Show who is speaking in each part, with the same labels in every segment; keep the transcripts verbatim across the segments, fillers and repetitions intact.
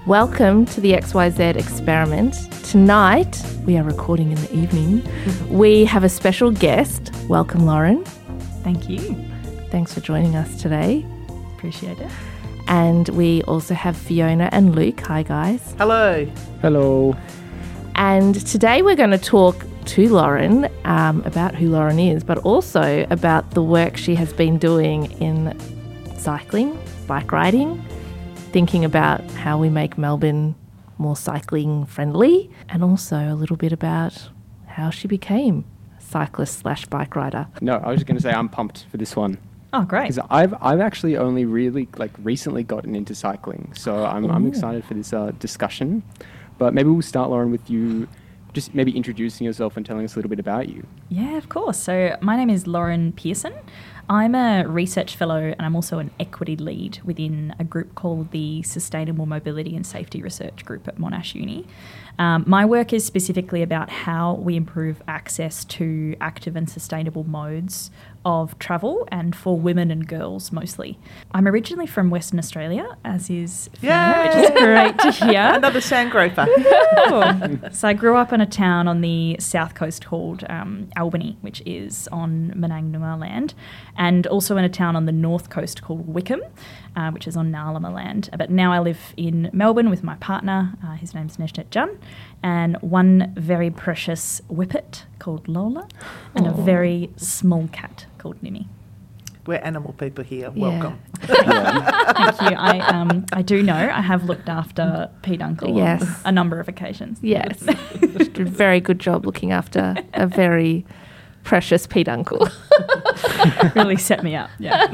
Speaker 1: Welcome to the X Y Z experiment. Tonight, we are recording in the evening. We have a special guest. Welcome, Lauren.
Speaker 2: Thank you.
Speaker 1: Thanks for joining us today.
Speaker 2: Appreciate it.
Speaker 1: And we also have Fiona and Luke. Hi, guys.
Speaker 3: Hello.
Speaker 4: Hello.
Speaker 1: And today we're going to talk to Lauren um, about who Lauren is, but also about the work she has been doing in cycling, bike riding, thinking about how we make Melbourne more cycling friendly, and also a little bit about how she became a cyclist slash bike rider.
Speaker 4: No, I was just going to say I'm pumped for this one.
Speaker 2: Oh, great.
Speaker 4: Because I've I've actually only really like recently gotten into cycling, so I'm I'm excited for this uh, discussion. But maybe we'll start, Lauren, with you just maybe introducing yourself and telling us a little bit about you.
Speaker 2: Yeah, of course. So my name is Lauren Pearson. I'm a research fellow and I'm also an equity lead within a group called the Sustainable Mobility and Safety Research Group at Monash Uni. Um, my work is specifically about how we improve access to active and sustainable modes of travel, and for women and girls mostly. I'm originally from Western Australia, as is Fiona, which is great to hear.
Speaker 3: Another sandgroper.
Speaker 2: Oh. So I grew up in a town on the south coast called um, Albany, which is on Menangnuma land, and also in a town on the north coast called Wickham, uh, which is on Ngarluma land. But now I live in Melbourne with my partner, uh, his name's Nejdet Jun, and one very precious whippet called Lola, and
Speaker 1: Aww.
Speaker 2: a very small cat called Nini.
Speaker 3: We're animal people here.
Speaker 1: Yeah.
Speaker 3: Welcome.
Speaker 2: Thank you. I um I do know I have looked after Pete Uncle
Speaker 1: Yes.
Speaker 2: on a number of occasions.
Speaker 1: Yes. Did a very good job looking after a very precious Pete Uncle.
Speaker 2: Really set me up. Yeah.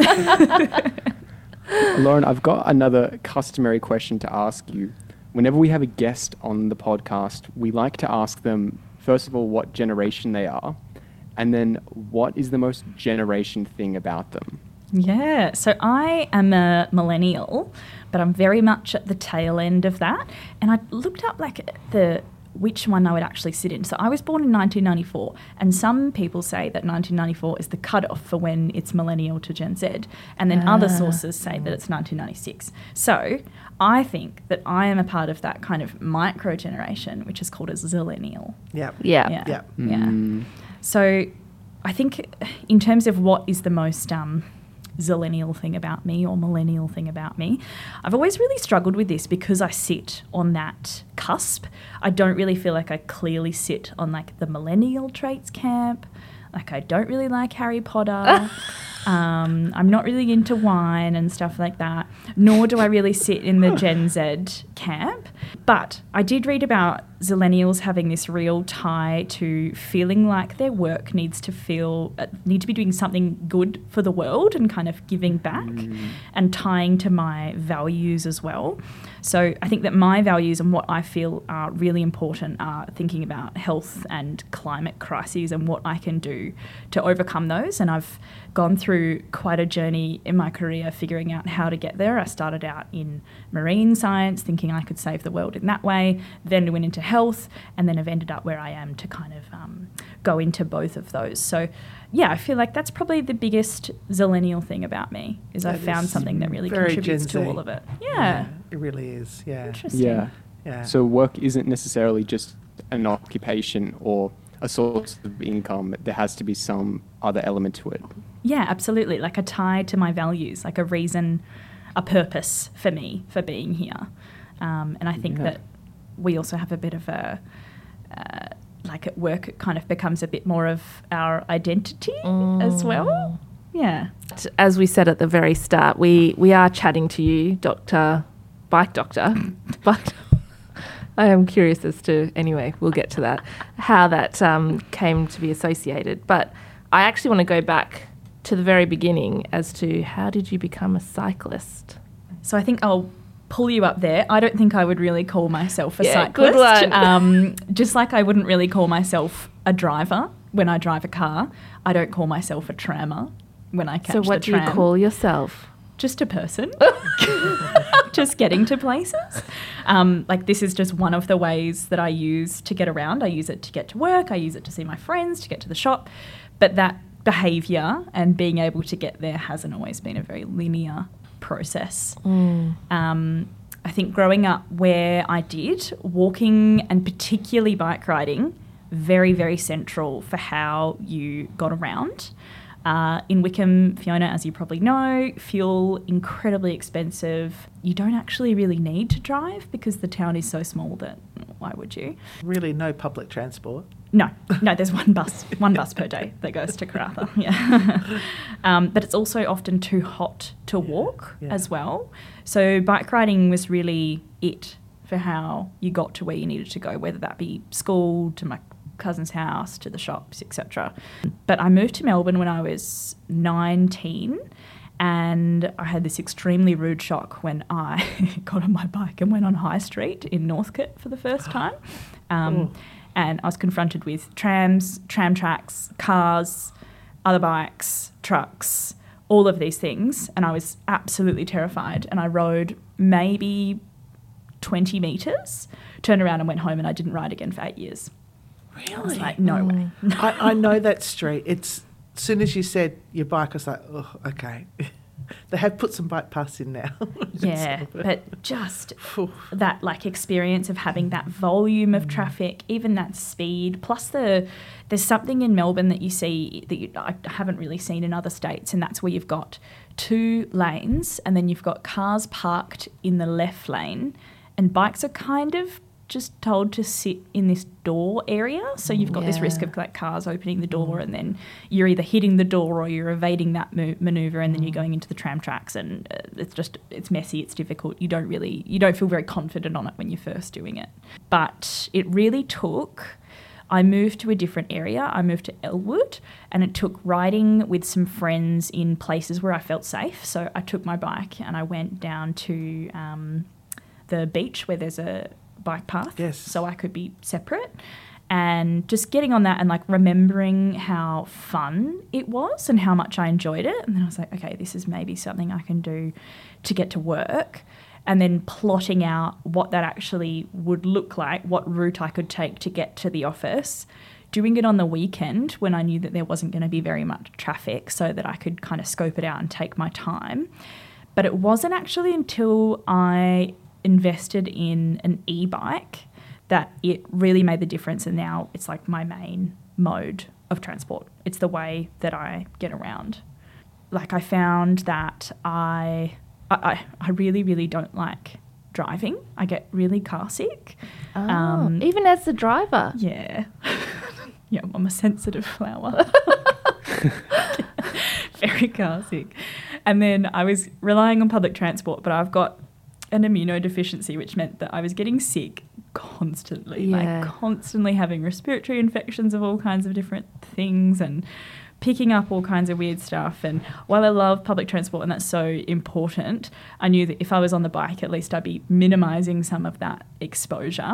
Speaker 4: Lauren, I've got another customary question to ask you. Whenever we have a guest on the podcast, we like to ask them, first of all, what generation they are, and then what is the most generation thing about them?
Speaker 2: Yeah, so I am a millennial, but I'm very much at the tail end of that. And I looked up like the which one I would actually sit in. So I was born in nineteen ninety-four, and some people say that nineteen ninety-four is the cutoff for when it's millennial to Gen Z, and then
Speaker 1: Ah.
Speaker 2: other sources say that it's nineteen ninety-six. So I think that I am a part of that kind of micro generation, which is called a zillennial.
Speaker 3: Yeah.
Speaker 1: Yeah.
Speaker 2: Yeah.
Speaker 3: Yeah.
Speaker 2: Yeah.
Speaker 4: Mm.
Speaker 2: So I think in terms of what is the most um, zillennial thing about me or millennial thing about me, I've always really struggled with this because I sit on that cusp. I don't really feel like I clearly sit on like the millennial traits camp. Like I don't really like Harry Potter. um, I'm not really into wine and stuff like that, nor do I really sit in the Gen Z camp. But I did read about zillennials having this real tie to feeling like their work needs to feel, uh, need to be doing something good for the world and kind of giving back
Speaker 4: Mm.
Speaker 2: and tying to my values as well. So I think that my values and what I feel are really important are thinking about health and climate crises and what I can do to overcome those. And I've gone through quite a journey in my career figuring out how to get there. I started out in marine science, thinking I could save the world in that way, then went into health, and then have ended up where I am to kind of um, go into both of those. So yeah, I feel like that's probably the biggest zillennial thing about me, is I
Speaker 3: That
Speaker 2: found
Speaker 3: is
Speaker 2: something that really
Speaker 3: very
Speaker 2: contributes
Speaker 3: Gen
Speaker 2: to
Speaker 3: Z.
Speaker 2: all of it. Yeah.
Speaker 3: It really is. Yeah.
Speaker 2: Interesting.
Speaker 4: Yeah.
Speaker 3: Yeah.
Speaker 4: So work isn't necessarily just an occupation or a source of income. There has to be some other element to it.
Speaker 2: Yeah, absolutely. Like a tie to my values, like a reason, a purpose for me for being here. Um, and I think
Speaker 4: Yeah.
Speaker 2: that we also have a bit of a, uh, like at work, it kind of becomes a bit more of our identity as well. Yeah.
Speaker 1: As we said at the very start, we, we are chatting to you, Doctor Bike Doctor, but I am curious as to, anyway, we'll get to that, how that um, came to be associated. But I actually want to go back to the very beginning as to how did you become a cyclist?
Speaker 2: So I think I'll pull you up there. I don't think I would really call myself a
Speaker 1: Yeah,
Speaker 2: cyclist.
Speaker 1: good one.
Speaker 2: Um, just like I wouldn't really call myself a driver when I drive a car. I don't call myself a trammer when I catch
Speaker 1: So
Speaker 2: the
Speaker 1: what do
Speaker 2: tram.
Speaker 1: you call yourself?
Speaker 2: Just a person. Just getting to places. Um, like this is just one of the ways that I use to get around. I use it to get to work. I use it to see my friends, to get to the shop. But that behaviour and being able to get there hasn't always been a very linear process.
Speaker 1: Mm.
Speaker 2: Um, I think growing up where I did, walking and particularly bike riding, very, very central for how you got around. Uh, in Wickham, Fiona, as you probably know, fuel incredibly expensive. You don't actually really need to drive because the town is so small that why would you?
Speaker 3: Really no public transport.
Speaker 2: No, no, there's one bus, one bus per day that goes to Karratha. Yeah, um, but it's also often too hot to walk
Speaker 3: yeah.
Speaker 2: as well. So bike riding was really it for how you got to where you needed to go, whether that be school, to my cousin's house, to the shops, et cetera. But I moved to Melbourne when I was nineteen, and I had this extremely rude shock when I got on my bike and went on High Street in Northcote for the first time. Um, and I was confronted with trams, tram tracks, cars, other bikes, trucks, all of these things, and I was absolutely terrified. And I rode maybe twenty metres, turned around and went home, and I didn't ride again for eight years.
Speaker 3: Really?
Speaker 2: I was like, no way.
Speaker 3: I, I know that street. It's as soon as you said your bike, I was like, oh, okay. They have put some bike paths in now.
Speaker 2: Yeah, but just that like experience of having that volume of traffic, even that speed, plus the there's something in Melbourne that you see that you, I haven't really seen in other states, and that's where you've got two lanes and then you've got cars parked in the left lane, and bikes are kind of just told to sit in this door area. So you've got yeah. this risk of like cars opening the door mm. and then you're either hitting the door or you're evading that mo- maneuver and then mm. you're going into the tram tracks, and uh, it's just, it's messy, it's difficult. You don't really, you don't feel very confident on it when you're first doing it. But it really took, I moved to a different area. I moved to Elwood, and it took riding with some friends in places where I felt safe. So I took my bike and I went down to um, the beach where there's a bike path,
Speaker 3: yes.
Speaker 2: so I could be separate, and just getting on that and like remembering how fun it was and how much I enjoyed it. And then I was like, okay, this is maybe something I can do to get to work, and then plotting out what that actually would look like, what route I could take to get to the office, doing it on the weekend when I knew that there wasn't going to be very much traffic, so that I could kind of scope it out and take my time. But it wasn't actually until I invested in an e-bike that it really made the difference, and now it's like my main mode of transport. It's the way that I get around. Like I found that I I, I really, really don't like driving. I get really car sick.
Speaker 1: Oh,
Speaker 2: um,
Speaker 1: even as the driver?
Speaker 2: Yeah. Yeah, I'm a sensitive flower. Very car sick. And then I was relying on public transport, but I've got an immunodeficiency, which meant that I was getting sick constantly,
Speaker 1: yeah.
Speaker 2: like constantly having respiratory infections of all kinds of different things and picking up all kinds of weird stuff. And while I love public transport and that's so important, I knew that if I was on the bike, at least I'd be minimising some of that exposure.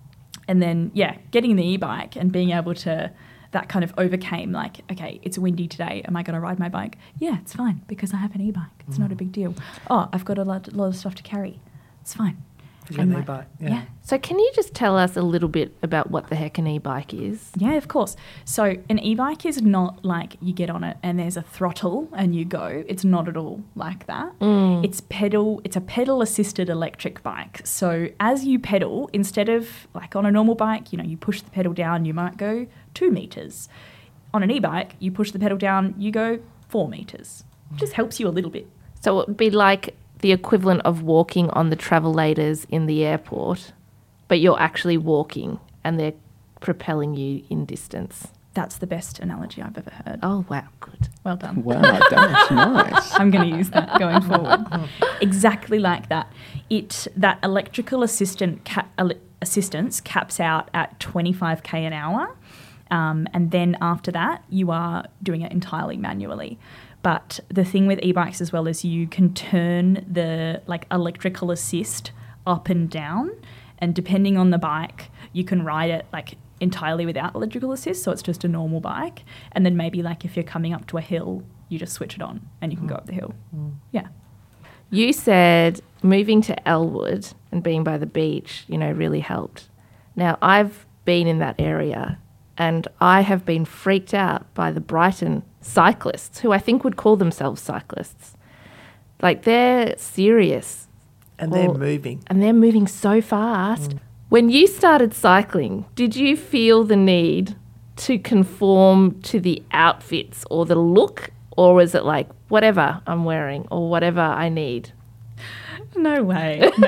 Speaker 2: And then, yeah, getting the e-bike and being able to, that kind of overcame like, okay, it's windy today. Am I going to ride my bike? Yeah, it's fine because I have an e-bike. It's mm. not a big deal. Oh, I've got a lot, a lot of stuff to carry. It's fine.
Speaker 3: An e-bike, yeah.
Speaker 2: yeah.
Speaker 1: So can you just tell us a little bit about what the heck an e-bike is?
Speaker 2: Yeah, of course. So an e-bike is not like you get on it and there's a throttle and you go. It's not at all like that.
Speaker 1: Mm.
Speaker 2: It's pedal. It's a pedal-assisted electric bike. So as you pedal, instead of like on a normal bike, you know, you push the pedal down, you might go two metres. On an e-bike, you push the pedal down, you go four metres. It just helps you a little bit.
Speaker 1: So it would be like the equivalent of walking on the travellators in the airport, but you're actually walking and they're propelling you in distance.
Speaker 2: That's the best analogy I've ever heard.
Speaker 1: Oh, wow, good.
Speaker 2: Well done.
Speaker 4: Wow, that's nice.
Speaker 2: I'm going to use that going forward. Exactly like that. It that electrical assistant ca- assistance caps out at twenty-five k an hour, um, and then after that you are doing it entirely manually. But the thing with e-bikes as well is you can turn the like electrical assist up and down, and depending on the bike, you can ride it like entirely without electrical assist, so it's just a normal bike. And then maybe like if you're coming up to a hill, you just switch it on and you can go up the hill.
Speaker 3: Mm.
Speaker 2: Yeah.
Speaker 1: You said moving to Elwood and being by the beach, you know, really helped. Now, I've been in that area and I have been freaked out by the Brighton cyclists, who I think would call themselves cyclists. Like, they're serious
Speaker 3: And they're
Speaker 1: Or-
Speaker 3: moving.
Speaker 1: and they're moving so fast. When you started cycling, did you feel the need to conform to the outfits or the look, or was it like whatever I'm wearing or whatever I need?
Speaker 2: No way. No.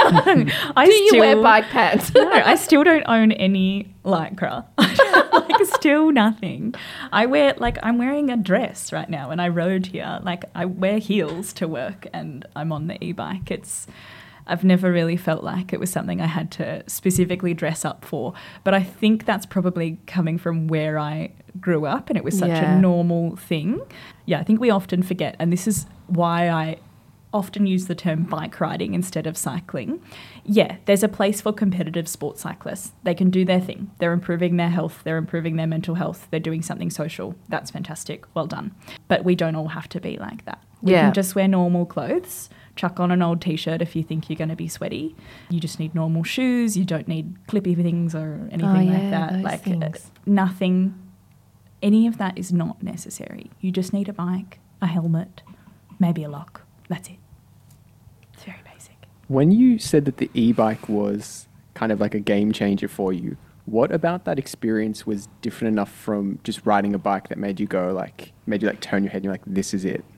Speaker 2: I
Speaker 1: Do you
Speaker 2: still,
Speaker 1: wear bike pants?
Speaker 2: No, I still don't own any Lycra. Like, still nothing. I wear, like, I'm wearing a dress right now and I rode here. Like, I wear heels to work and I'm on the e-bike. It's, I've never really felt like it was something I had to specifically dress up for. But I think that's probably coming from where I grew up and it was such
Speaker 1: Yeah.
Speaker 2: a normal thing. Yeah, I think we often forget, and this is why I often use the term bike riding instead of cycling. Yeah, there's a place for competitive sports cyclists. They can do their thing. They're improving their health. They're improving their mental health. They're doing something social. That's fantastic. Well done. But we don't all have to be like that. We
Speaker 1: Yeah.
Speaker 2: can just wear normal clothes, chuck on an old T-shirt if you think you're going to be sweaty. You just need normal shoes. You don't need clippy things or anything
Speaker 1: Oh,
Speaker 2: like
Speaker 1: yeah,
Speaker 2: that.
Speaker 1: those
Speaker 2: Like
Speaker 1: things.
Speaker 2: uh, nothing, any of that is not necessary. You just need a bike, a helmet, maybe a lock. That's it. It's very basic.
Speaker 4: When you said that the e-bike was kind of like a game changer for you, what about that experience was different enough from just riding a bike that made you go like, made you like turn your head and you're like, this is it?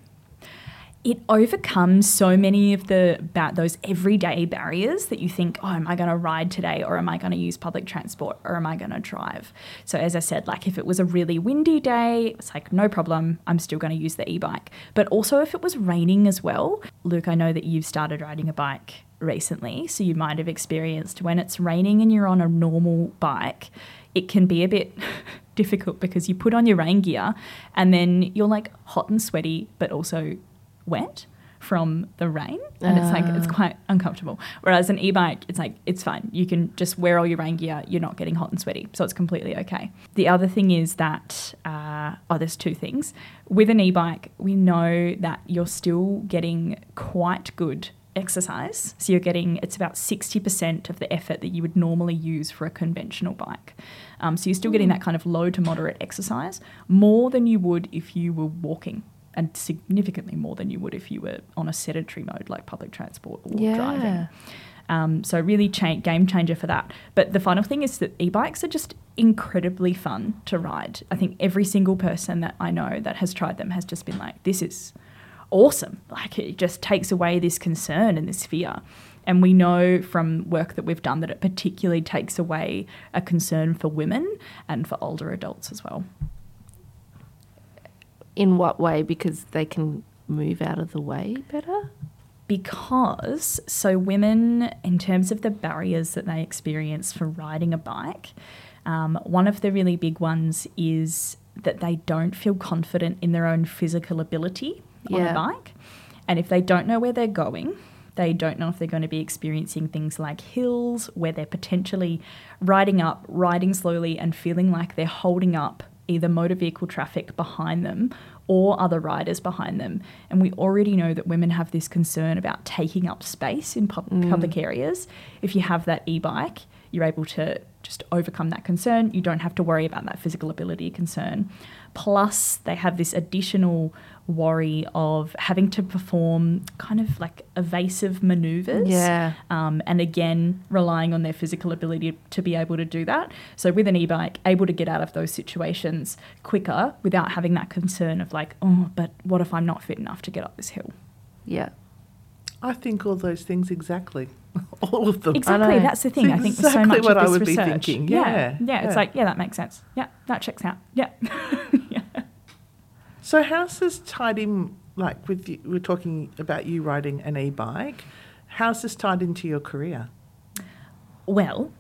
Speaker 2: It overcomes so many of the ba- those everyday barriers that you think, oh, am I going to ride today, or am I going to use public transport, or am I going to drive? So as I said, like if it was a really windy day, it's like no problem, I'm still going to use the e-bike. But also if it was raining as well, Luke, I know that you've started riding a bike recently, so you might have experienced when it's raining and you're on a normal bike, it can be a bit difficult because you put on your rain gear and then you're like hot and sweaty, but also wet from the rain, and it's like it's
Speaker 1: Ah.
Speaker 2: quite uncomfortable. Whereas an e-bike, it's like it's fine. You can just wear all your rain gear. You're not getting hot and sweaty, so it's completely okay. The other thing is that uh, oh, there's two things with an e-bike. We know that you're still getting quite good exercise. So you're getting, it's about sixty percent of the effort that you would normally use for a conventional bike. Um, so you're still getting that kind of low to moderate exercise, more than you would if you were walking, and significantly more than you would if you were on a sedentary mode like public transport or
Speaker 1: Yeah.
Speaker 2: driving. Um, so really cha- game changer for that. But the final thing is that e-bikes are just incredibly fun to ride. I think every single person that I know that has tried them has just been like, this is awesome. Like it just takes away this concern and this fear. And we know from work that we've done that it particularly takes away a concern for women and for older adults as well.
Speaker 1: In what way? Because they can move out of the way better?
Speaker 2: Because, so women, in terms of the barriers that they experience for riding a bike, um, one of the really big ones is that they don't feel confident in their own physical ability on
Speaker 1: Yeah.
Speaker 2: a bike. And if they don't know where they're going, they don't know if they're going to be experiencing things like hills where they're potentially riding up, riding slowly and feeling like they're holding up either motor vehicle traffic behind them or other riders behind them. And we already know that women have this concern about taking up space in pub- public areas. If you have that e-bike, you're able to just overcome that concern. You don't have to worry about that physical ability concern. Plus, they have this additional worry of having to perform kind of like evasive maneuvers.
Speaker 1: Yeah.
Speaker 2: Um, and again, relying on their physical ability to be able to do that. So with an e-bike, able to get out of those situations quicker without having that concern of like, oh, but what if I'm not fit enough to get up this hill?
Speaker 1: Yeah.
Speaker 3: I think all those things exactly. All of them.
Speaker 2: Exactly,
Speaker 1: know.
Speaker 2: that's the thing.
Speaker 3: It's
Speaker 2: I think with so
Speaker 3: exactly
Speaker 2: much
Speaker 3: what
Speaker 2: of
Speaker 3: I
Speaker 2: this
Speaker 3: would be
Speaker 2: research.
Speaker 3: thinking.
Speaker 2: Yeah,
Speaker 3: Yeah,
Speaker 2: yeah, it's
Speaker 3: yeah.
Speaker 2: like, yeah, that makes sense. Yeah, that checks out. Yeah. Yeah.
Speaker 3: So how's this tied in, like with you, we're talking about you riding an e-bike, how's this tied into your career?
Speaker 2: Well,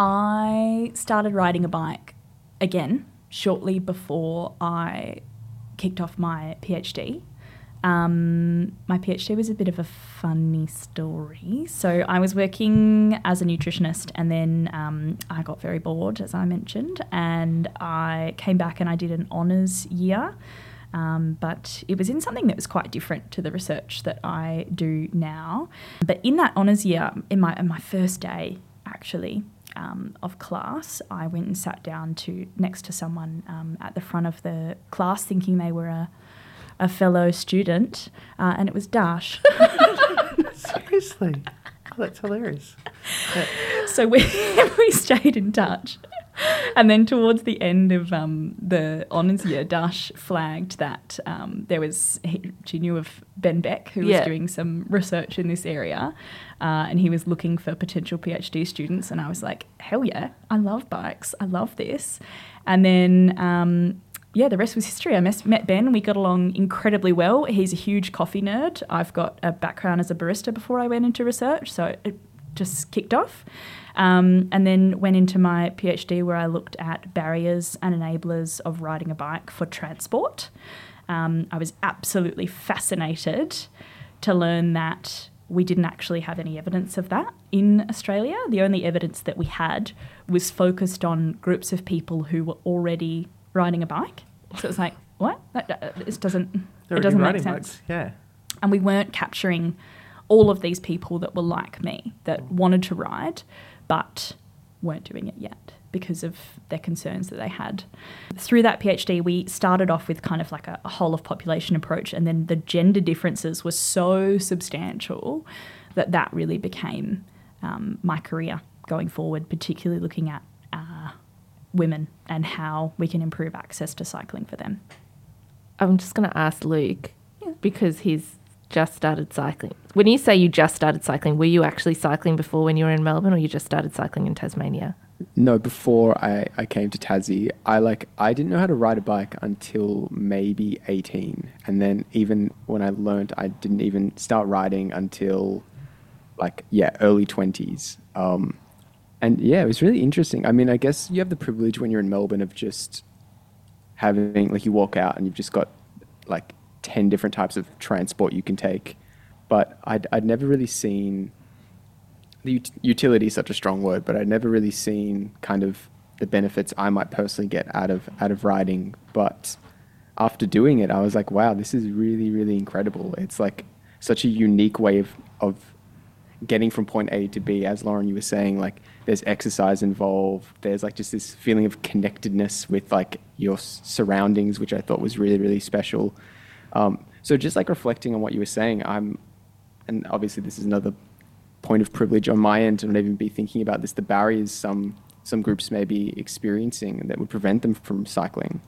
Speaker 2: I started riding a bike again shortly before I kicked off my PhD. Um, my PhD was a bit of a funny story. So I was working as a nutritionist and then um, I got very bored, as I mentioned, and I came back and I did an honours year. Um, but it was in something that was quite different to the research that I do now. But in that honours year, in my, in my first day, actually, um, of class, I went and sat down to next to someone um, at the front of the class thinking they were a, a fellow student, uh, and it was Dash.
Speaker 3: Seriously? Oh, that's hilarious.
Speaker 2: So we we stayed in touch. And then towards the end of um, the honours year, Dash flagged that um, there was, he, she knew of Ben Beck, who
Speaker 1: Yeah.
Speaker 2: was doing some research in this area, uh, and he was looking for potential PhD students. And I was like, hell yeah, I love bikes. I love this. And then, um, yeah, the rest was history. I mes- met Ben and we got along incredibly well. He's a huge coffee nerd. I've got a background as a barista before I went into research, so it just kicked off. Um, and then went into my PhD where I looked at barriers and enablers of riding a bike for transport. Um, I was absolutely fascinated to learn that we didn't actually have any evidence of that in Australia. The only evidence that we had was focused on groups of people who were already riding a bike. So it's like, what? That, that, this doesn't,
Speaker 3: They're
Speaker 2: it doesn't
Speaker 3: already
Speaker 2: make
Speaker 3: riding
Speaker 2: sense.
Speaker 3: bikes. Yeah.
Speaker 2: And we weren't capturing all of these people that were like me, that wanted to ride, but weren't doing it yet because of their concerns that they had. Through that PhD, we started off with kind of like a, a whole of population approach, and then the gender differences were so substantial that that really became um, my career going forward, particularly looking at uh, women and how we can improve access to cycling for them.
Speaker 1: I'm just going to ask Luke,
Speaker 2: Yeah.
Speaker 1: because he's just started cycling. When you say you just started cycling, were you actually cycling before when you were in Melbourne, or you just started cycling in Tasmania?
Speaker 4: No, before I, I came to Tassie, I like I didn't know how to ride a bike until maybe eighteen. And then even when I learned, I didn't even start riding until like, yeah, early twenties. Um, and yeah, it was really interesting. I mean, I guess you have the privilege when you're in Melbourne of just having, like you walk out and you've just got like ten different types of transport you can take. But I'd, I'd never really seen, the ut- utility is such a strong word, but I'd never really seen kind of the benefits I might personally get out of out of riding. But after doing it, I was like, wow, this is really, really incredible. It's like such a unique way of, of getting from point A to B. As Lauren, you were saying, like there's exercise involved. There's like just this feeling of connectedness with like your s- surroundings, which I thought was really, really special. Um, so just like reflecting on what you were saying, I'm, and obviously this is another point of privilege on my end to not even be thinking about this, the barriers some some groups may be experiencing that would prevent them from cycling.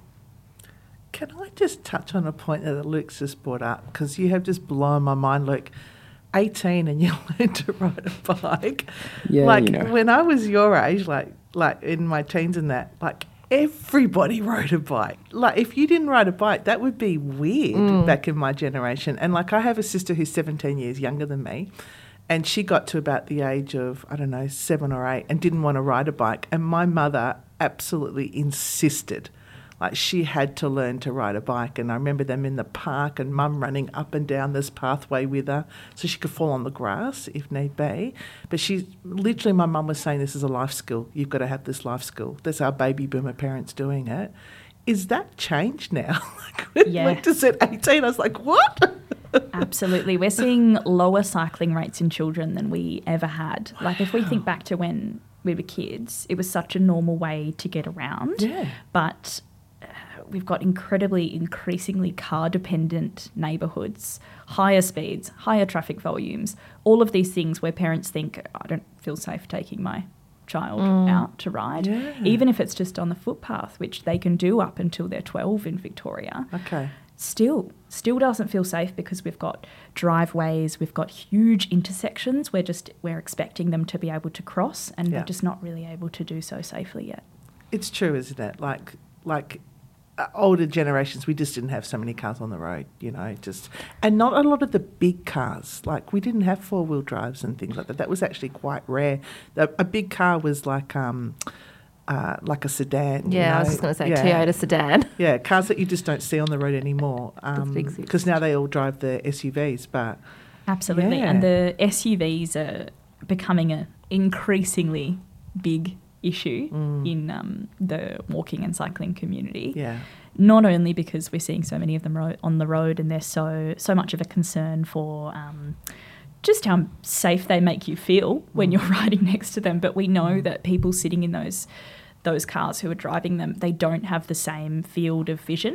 Speaker 3: Can I just touch on a point that Luke's just brought up? Because you have just blown my mind, Luke. eighteen and you learned to ride a bike.
Speaker 4: Yeah,
Speaker 3: like
Speaker 4: you know.
Speaker 3: when I was your age, like like in my teens and that, like everybody rode a bike. Like if you didn't ride a bike, that would be weird
Speaker 1: Mm.
Speaker 3: back in my generation. And like I have a sister who's seventeen years younger than me, and she got to about the age of, I don't know, seven or eight and didn't want to ride a bike. And my mother absolutely insisted. Like she had to learn to ride a bike, and I remember them in the park and mum running up and down this pathway with her so she could fall on the grass if need be. But she, literally my mum was saying this is a life skill. You've got to have this life skill. That's our baby boomer parents doing it. Is that changed now? Like when
Speaker 2: Yeah.
Speaker 3: Luke just said eighteen, I was like, what?
Speaker 2: Absolutely. We're seeing lower cycling rates in children than we ever had. Like if we think back to when we were kids, it was such a normal way to get around.
Speaker 3: Yeah.
Speaker 2: But uh, we've got incredibly, increasingly car-dependent neighbourhoods, higher speeds, higher traffic volumes, all of these things where parents think, I don't feel safe taking my child out to ride,
Speaker 3: Yeah.
Speaker 2: even if it's just on the footpath, which they can do up until they're twelve in Victoria.
Speaker 3: Okay.
Speaker 2: Still, still doesn't feel safe because we've got driveways, we've got huge intersections. We're just we're expecting them to be able to cross, and
Speaker 3: Yeah.
Speaker 2: they're just not really able to do so safely yet.
Speaker 3: It's true, isn't it? Like, like uh, older generations, we just didn't have so many cars on the road, you know, just, and not a lot of the big cars. Like, we didn't have four wheel drives and things like that. That was actually quite rare. A, a big car was like, um, uh, like a sedan. you
Speaker 1: Yeah, I was
Speaker 3: know?
Speaker 1: just going to say
Speaker 3: Yeah.
Speaker 1: Toyota sedan.
Speaker 3: Yeah, cars that you just don't see on the road anymore.
Speaker 1: Doesn't
Speaker 3: Because
Speaker 1: exist.
Speaker 3: now they all drive the S U Vs, but
Speaker 2: Absolutely,
Speaker 3: Yeah.
Speaker 2: and the S U Vs are becoming an increasingly big issue
Speaker 3: Mm.
Speaker 2: in um, the walking and cycling community.
Speaker 3: yeah.
Speaker 2: Not only because we're seeing so many of them ro- on the road, and they're so so much of a concern for um, just how safe they make you feel when you're riding next to them, but we know that people sitting in those those cars who are driving them, they don't have the same field of vision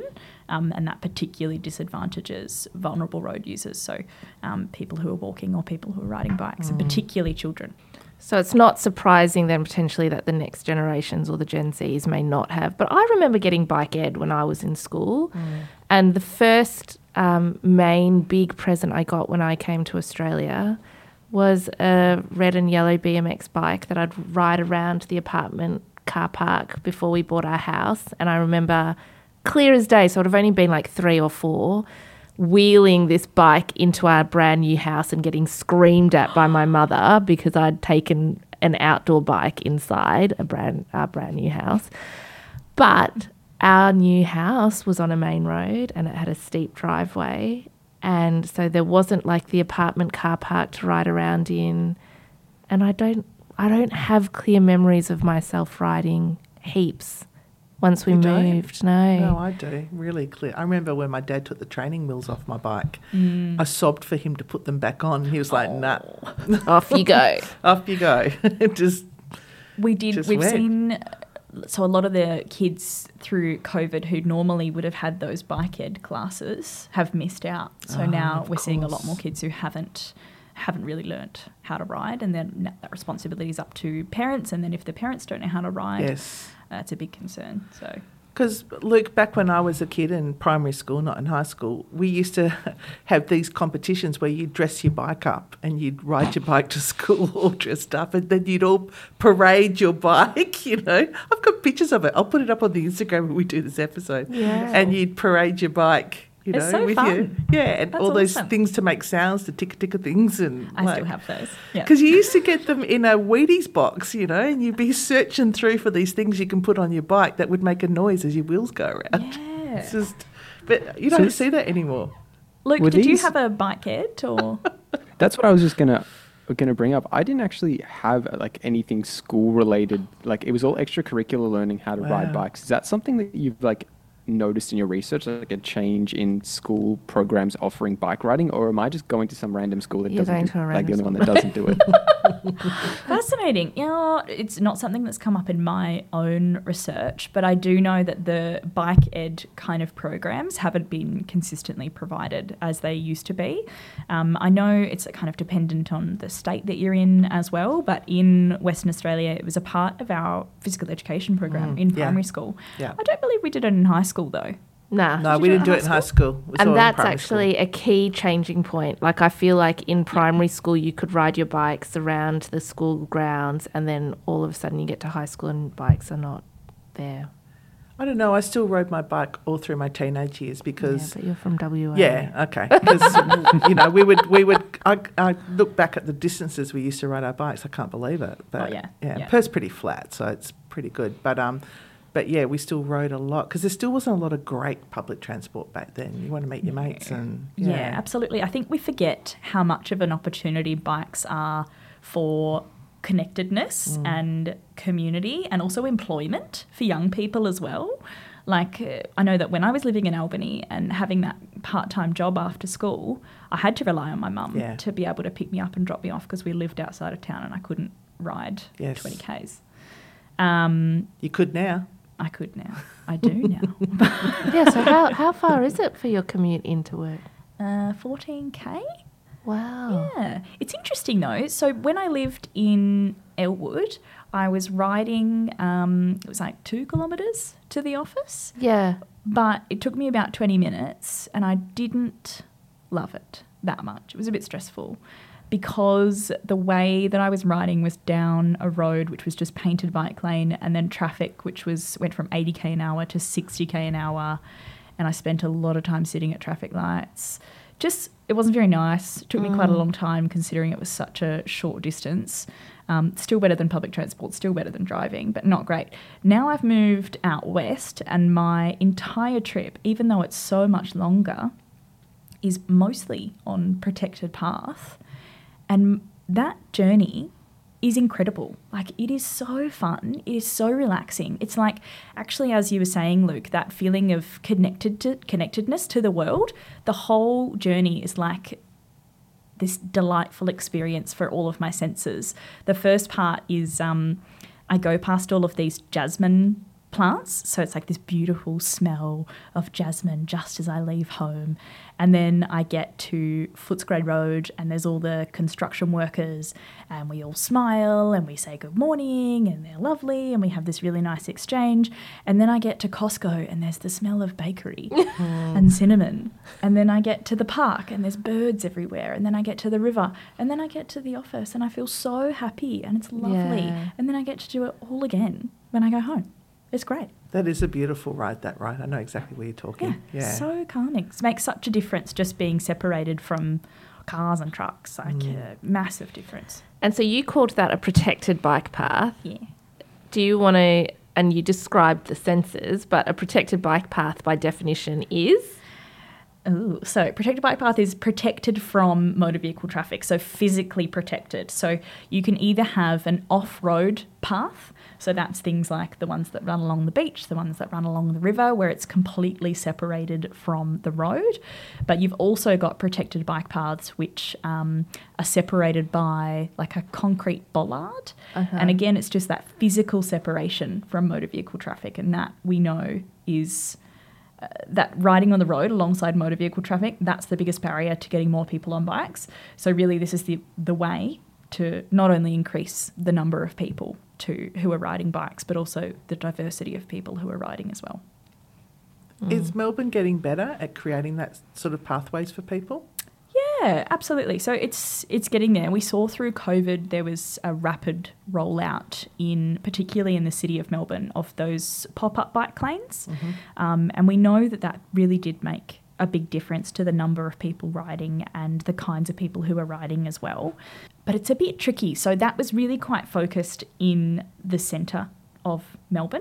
Speaker 2: um, and that particularly disadvantages vulnerable road users, so um, people who are walking or people who are riding bikes,
Speaker 3: Mm.
Speaker 2: and particularly children.
Speaker 1: So it's not surprising then potentially that the next generations or the Gen Zs may not have. But I remember getting bike ed when I was in school,
Speaker 3: Mm.
Speaker 1: and the first um, main big present I got when I came to Australia was a red and yellow B M X bike that I'd ride around the apartment car park before we bought our house. And I remember clear as day, so I'd have only been like three or four, wheeling this bike into our brand new house and getting screamed at by my mother because I'd taken an outdoor bike inside a brand our brand new house. But our new house was on a main road and it had a steep driveway, and so there wasn't like the apartment car park to ride around in. And I don't I don't have clear memories of myself riding heaps once we
Speaker 3: You don't?
Speaker 1: moved. No.
Speaker 3: No, I do. Really clear. I remember when my dad took the training wheels off my bike,
Speaker 2: Mm.
Speaker 3: I sobbed for him to put them back on. He was like, nah,
Speaker 1: Off you go.
Speaker 3: off you go. It just,
Speaker 2: We did.
Speaker 3: Just
Speaker 2: We've
Speaker 3: went.
Speaker 2: seen. So a lot of the kids through COVID who normally would have had those bike ed classes have missed out. So
Speaker 3: Oh,
Speaker 2: now
Speaker 3: of
Speaker 2: we're seeing a lot
Speaker 3: course.
Speaker 2: more kids who haven't haven't really learnt how to ride, and then na- that responsibility is up to parents. And then if the parents don't know how to ride,
Speaker 3: yes.
Speaker 2: that's a big concern. So
Speaker 3: Because, Luke, back when I was a kid in primary school, not in high school, we used to have these competitions where you'd dress your bike up and you'd ride your bike to school all dressed up, and then you'd all parade your bike, you know. I've got pictures of it. I'll put it up on the Instagram when we do this episode.
Speaker 1: Yeah.
Speaker 3: And you'd parade your bike, you
Speaker 2: It's
Speaker 3: know,
Speaker 2: so
Speaker 3: with
Speaker 2: fun.
Speaker 3: you. Yeah, and
Speaker 2: That's
Speaker 3: all those
Speaker 2: awesome.
Speaker 3: things to make sounds, the ticker-ticker things. And
Speaker 2: I still have those. Yeah.
Speaker 3: because you used to get them in a Wheaties box, you know, and you'd be searching through for these things you can put on your bike that would make a noise as your wheels go around.
Speaker 2: Yeah.
Speaker 3: It's just, but you
Speaker 4: So
Speaker 3: don't
Speaker 4: it's-
Speaker 3: see that anymore.
Speaker 2: Luke,
Speaker 4: Were
Speaker 2: did you
Speaker 4: these-
Speaker 2: have a bike ed or?
Speaker 4: That's what I was just gonna gonna bring up. I didn't actually have like anything school related. Like it was all extracurricular learning how to ride
Speaker 3: Wow.
Speaker 4: bikes. Is that something that you've like noticed in your research, like a change in school programs offering bike riding, or am I just going to some random school that
Speaker 1: You're going
Speaker 4: doesn't
Speaker 1: to a
Speaker 4: do, like the
Speaker 1: random
Speaker 4: only one that doesn't do it?
Speaker 2: Fascinating. You know, it's not something that's come up in my own research, but I do know that the bike ed kind of programs haven't been consistently provided as they used to be. Um, I know it's kind of dependent on the state that you're in as well, but in Western Australia, it was a part of our physical education program
Speaker 3: Mm,
Speaker 2: in
Speaker 3: yeah.
Speaker 2: primary school.
Speaker 3: Yeah.
Speaker 2: I don't believe we did it in high school though.
Speaker 1: Nah.
Speaker 3: No,
Speaker 2: Did
Speaker 3: we
Speaker 2: you do
Speaker 3: didn't
Speaker 2: it
Speaker 3: do
Speaker 2: in
Speaker 3: it in
Speaker 2: high
Speaker 3: high school. It was all
Speaker 1: And
Speaker 3: in
Speaker 1: that's
Speaker 3: primary
Speaker 1: actually
Speaker 3: school.
Speaker 1: a key changing point. Like I feel like in primary school you could ride your bikes around the school grounds, and then all of a sudden you get to high school and bikes are not there.
Speaker 3: I don't know. I still rode my bike all through my teenage years
Speaker 1: Yeah,
Speaker 3: because.
Speaker 1: but you're from W A.
Speaker 3: Yeah, okay. Because you know, we would we would. I, I look back at the distances we used to ride our bikes. I can't believe it. But
Speaker 2: Oh, yeah,
Speaker 3: yeah,
Speaker 2: yeah.
Speaker 3: Perth's pretty flat, so it's pretty good. But um, but yeah, we still rode a lot because there still wasn't a lot of great public transport back then. You want to meet your mates and
Speaker 2: Yeah. absolutely. I think we forget how much of an opportunity bikes are for connectedness and community, and also employment for young people as well. Like, uh, I know that when I was living in Albany and having that part-time job after school, I had to rely on my mum
Speaker 3: Yeah.
Speaker 2: to be able to pick me up and drop me off because we lived outside of town and I couldn't ride
Speaker 3: Yes.
Speaker 2: twenty kays. Um,
Speaker 3: You could now.
Speaker 2: I could now. I do now.
Speaker 1: Yeah, so how, how far is it for your commute into work?
Speaker 2: uh, fourteen k?
Speaker 1: Wow.
Speaker 2: Yeah. It's interesting though. So when I lived in Elwood, I was riding, um, it was like two kilometres to the office,
Speaker 1: Yeah.
Speaker 2: but it took me about twenty minutes and I didn't love it that much. It was a bit stressful because the way that I was riding was down a road which was just painted bike lane, and then traffic which was went from eighty k an hour to sixty k an hour, and I spent a lot of time sitting at traffic lights. Just, it wasn't very nice. It took me quite a long time considering it was such a short distance. Um, still better than public transport, still better than driving, but not great. Now I've moved out west and my entire trip, even though it's so much longer, is mostly on protected path. And that journey is incredible. Like, it is so fun. It is so relaxing. It's like, actually, as you were saying, Luke, that feeling of connected to connectedness to the world. The whole journey is like this delightful experience for all of my senses. The first part is um, I go past all of these jasmine plants. So it's like this beautiful smell of jasmine just as I leave home. And then I get to Footscray Road and there's all the construction workers and we all smile and we say good morning and they're lovely and we have this really nice exchange. And then I get to Costco and there's the smell of bakery and cinnamon. And then I get to the park and there's birds everywhere. And then I get to the river and then I get to the office and I feel so happy and it's lovely.
Speaker 1: Yeah.
Speaker 2: And then I get to do it all again when I go home. It's great.
Speaker 3: That is a beautiful ride, that ride. I know exactly where you're talking.
Speaker 2: Yeah,
Speaker 3: Yeah.
Speaker 2: so calming. It makes such a difference just being separated from cars and trucks, like
Speaker 3: Mm.
Speaker 2: a massive difference.
Speaker 1: And so you called that a protected bike path.
Speaker 2: Yeah.
Speaker 1: Do you want to, and you described the sensors, but a protected bike path by definition is?
Speaker 2: Ooh, so protected bike path is protected from motor vehicle traffic, so physically protected. So you can either have an off-road path, so that's things like the ones that run along the beach, the ones that run along the river, where it's completely separated from the road. But you've also got protected bike paths which um, are separated by like a concrete bollard.
Speaker 1: Uh-huh.
Speaker 2: And again, it's just that physical separation from motor vehicle traffic, and that we know is... Uh, that riding on the road alongside motor vehicle traffic, that's the biggest barrier to getting more people on bikes. So really this is the, the way to not only increase the number of people to who are riding bikes, but also the diversity of people who are riding as well.
Speaker 3: Is Melbourne getting better at creating that sort of pathways for people?
Speaker 2: Yeah, absolutely. So it's it's getting there. We saw through COVID there was a rapid rollout in, particularly in the city of Melbourne, of those pop-up bike lanes.
Speaker 3: Mm-hmm.
Speaker 2: Um, and we know that that really did make a big difference to the number of people riding and the kinds of people who are riding as well. But it's a bit tricky. So that was really quite focused in the centre of Melbourne.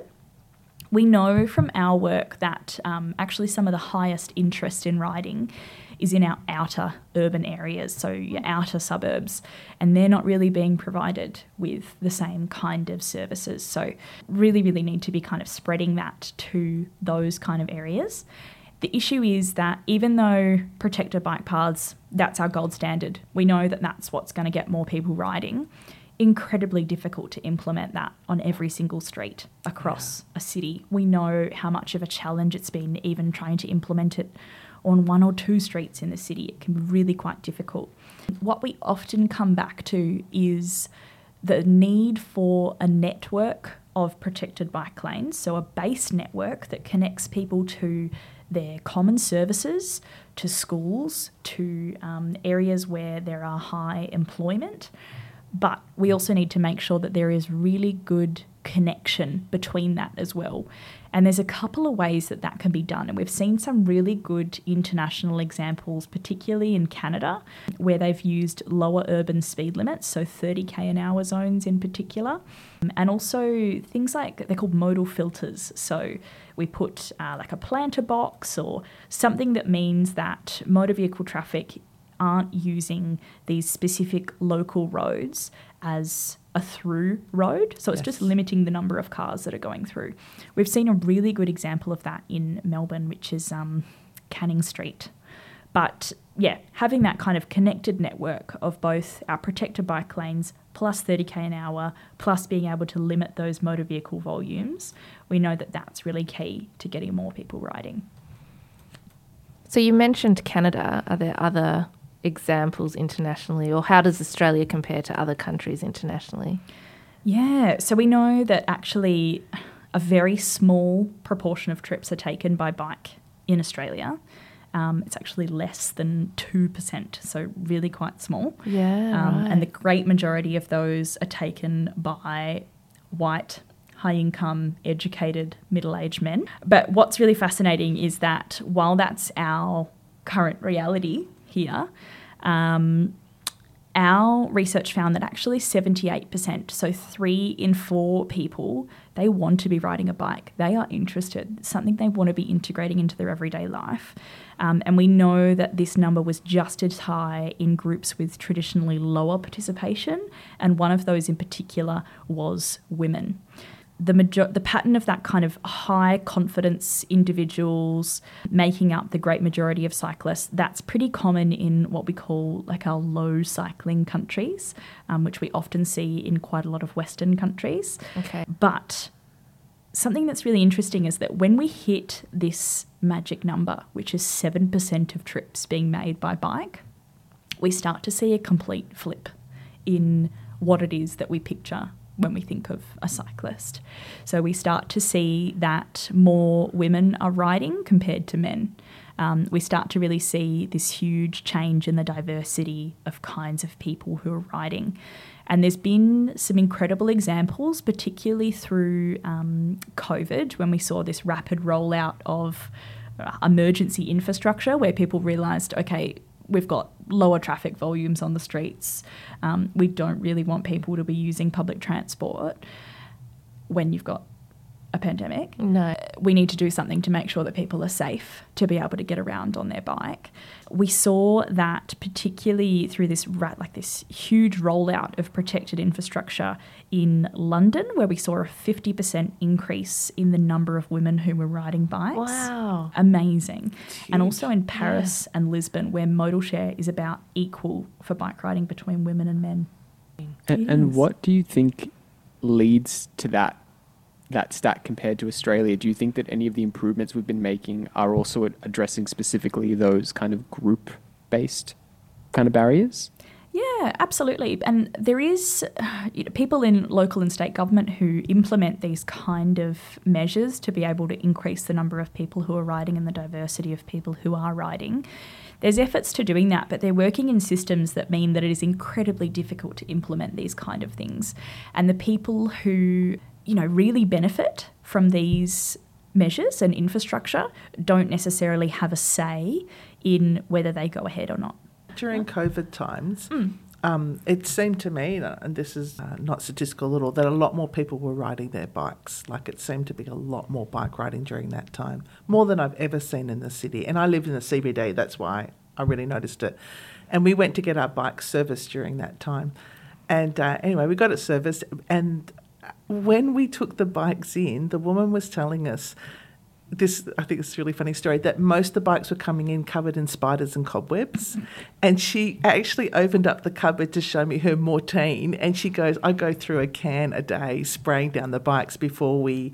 Speaker 2: We know from our work that um, actually some of the highest interest in riding is in our outer urban areas, so your outer suburbs, and they're not really being provided with the same kind of services. So really, really need to be kind of spreading that to those kind of areas. The issue is that even though protected bike paths, that's our gold standard, we know that that's what's going to get more people riding, incredibly difficult to implement that on every single street across yeah. a city. We know how much of a challenge it's been even trying to implement it on one or two streets in the city. It can be really quite difficult. What we often come back to is the need for a network of protected bike lanes, so a base network that connects people to their common services, to schools, to um, areas where there are high employment. But we also need to make sure that there is really good connection between that as well. And there's a couple of ways that that can be done. And we've seen some really good international examples, particularly in Canada, where they've used lower urban speed limits, so thirty k an hour zones in particular. And also things like, they're called modal filters. So we put uh, like a planter box or something that means that motor vehicle traffic aren't using these specific local roads as a through road. So it's
Speaker 3: Yes.
Speaker 2: just limiting the number of cars that are going through. We've seen a really good example of that in Melbourne, which is um, Canning Street. But yeah, having that kind of connected network of both our protected bike lanes plus thirty k an hour, plus being able to limit those motor vehicle volumes, we know that that's really key to getting more people riding.
Speaker 1: So you mentioned Canada. Are there other examples internationally, or how does Australia compare to other countries internationally?
Speaker 2: Yeah, so we know that actually a very small proportion of trips are taken by bike in Australia. Um, it's actually less than two percent, so really quite small.
Speaker 1: Yeah,
Speaker 2: um,
Speaker 1: right.
Speaker 2: And the great majority of those are taken by white, high-income, educated, middle-aged men. But what's really fascinating is that while that's our current reality here, um, our research found that actually seventy-eight percent, so three in four people, they want to be riding a bike. They are interested. It's something they want to be integrating into their everyday life. Um, and we know that this number was just as high in groups with traditionally lower participation, and one of those in particular was women. The major- the pattern of that kind of high confidence individuals making up the great majority of cyclists, that's pretty common in what we call like our low cycling countries, um, which we often see in quite a lot of Western countries.
Speaker 1: Okay.
Speaker 2: But something that's really interesting is that when we hit this magic number, which is seven percent of trips being made by bike, we start to see a complete flip in what it is that we picture when we think of a cyclist. So we start to see that more women are riding compared to men. Um, we start to really see this huge change in the diversity of kinds of people who are riding. And there's been some incredible examples, particularly through um, COVID, when we saw this rapid rollout of uh, emergency infrastructure where people realised, okay, we've got lower traffic volumes on the streets. Um, we don't really want people to be using public transport when you've got a pandemic.
Speaker 1: No.
Speaker 2: We need to do something to make sure that people are safe to be able to get around on their bike. We saw that particularly through this like this huge rollout of protected infrastructure in London, where we saw a fifty percent increase in the number of women who were riding bikes.
Speaker 1: Wow.
Speaker 2: Amazing. And also in Paris yeah. and Lisbon, where modal share is about equal for bike riding between women and men.
Speaker 4: And, and what do you think leads to that that stat compared to Australia? Do you think that any of the improvements we've been making are also addressing specifically those kind of group-based kind of barriers?
Speaker 2: Yeah, absolutely. And there is uh, you know, people in local and state government who implement these kind of measures to be able to increase the number of people who are riding and the diversity of people who are riding. There's efforts to doing that, but they're working in systems that mean that it is incredibly difficult to implement these kind of things. And the people who you know, really benefit from these measures and infrastructure don't necessarily have a say in whether they go ahead or not.
Speaker 3: During COVID times,
Speaker 2: Mm.
Speaker 3: um, it seemed to me, and this is uh, not statistical at all, that a lot more people were riding their bikes. Like it seemed to be a lot more bike riding during that time, more than I've ever seen in the city. And I lived in the C B D, that's why I really noticed it. And we went to get our bikes serviced during that time. And uh, anyway, we got it serviced, and when we took the bikes in, the woman was telling us this, I think it's a really funny story, that most of the bikes were coming in covered in spiders and cobwebs. And she actually opened up the cupboard to show me her Mortein, and she goes, I go through a can a day spraying down the bikes before we